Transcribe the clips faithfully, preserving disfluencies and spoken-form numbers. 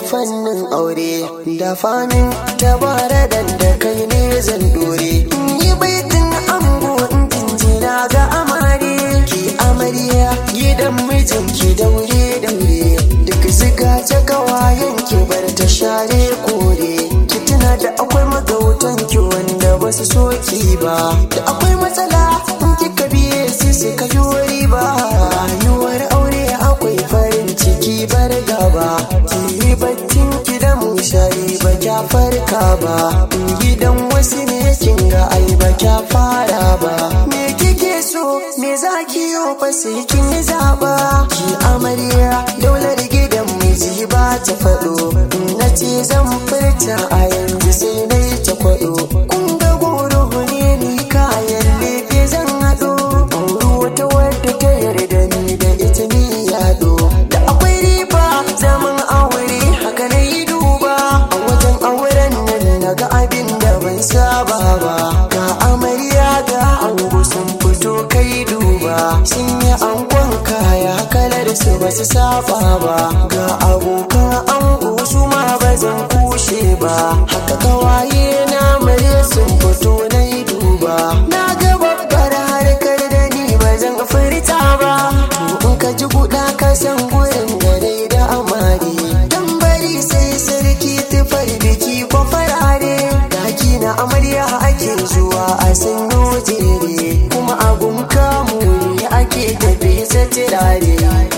fannin aure da famin tabara dan da kai ne zan dore yi baitin ango in jinjina ga amare ki amarya gidan mijinki daure daure duk ziga ta kawayen ki bar ta share kore ki tuna da akwai magautan ki wanda ba su soki ba da akwai matsala in kika biye su su kayo riba rayuwar aure akwai farin ciki bar gaba ki baccin ki da mushari ba kya farka ba gidan wasu ne kin ga ai ba kya fara ba me kike so me zaki yo fa sai kin zaba ki amarya daular gidan miji ba ta fado na ce zan furta a yanzu sai dai ta kwado kun ga goro ne ni kayan lefe zan hado auru wata wadda ta yarda ni da ita ni yado da akwai riba zaman aure haka na yi duba a wajen auren nan naga abin da ban saba ba ga amarya ga ango sun fito kai duba sun yi angon kaya kalar su ba su saba ba ga abokan ango su ma ba zan kushe ba haka kawaye na mare sun fito na yi duba na ga babbar harkar da ni ba zan furta ba to in ka ji guda ka san gurin gare da amari dan bari sai sarki tufar biki ko farare daki na amarya ake zuwa a sanyo jere kuma agun kamu ne ake tafi sa tirare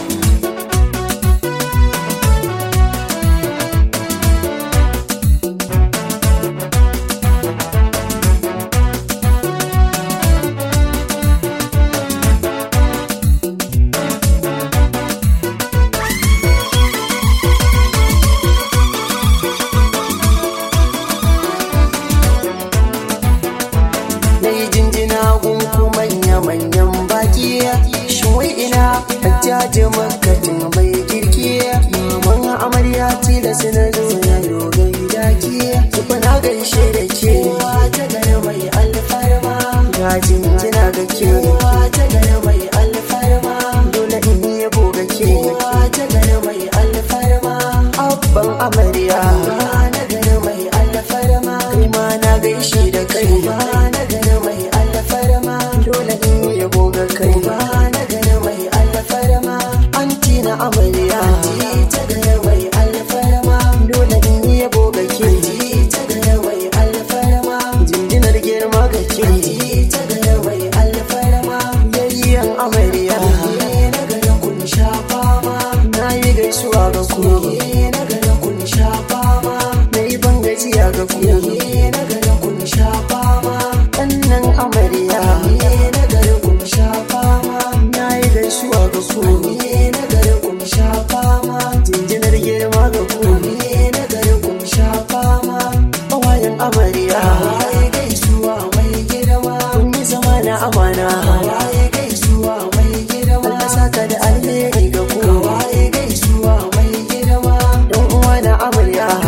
manyan baki shuwai ina hajjaji makatin bai girki maman amarya tilas na zo na yogai daki tufa na gaishe da ke ta gare mai alfarma gajin kina ga ke ta gare mai alfarma dole in yi yabo ga ke ta gare mai alfarma abban amarya na gare mai alfarma kai ma na gaishe da kai na gare mai alfarma dole in yi yabo ga kai ba na gare mai alfarma anti na amarya ta gare mai alfarma dole in yi yabo ga ke ta gare mai alfarma jinjinar girma ga ke ta gare mai alfarma yayyan amarya na gare kun sha fama na yi gaisuwa ga ku na gare kun sha fama na yi ban gajiya ga ku na gare kun sha fama wannan amarya na gare kun sha fama na yi gaisuwa ga ku na gare kun sha fama jinjinar girma ga ku na gare kun sha fama kawayen amarya ya gaisuwa mai girma kun yi zama na amana ya gaisuwa mai girma Allah saka da alheri ga ku ya gaisuwa mai girma dan uwa na amarya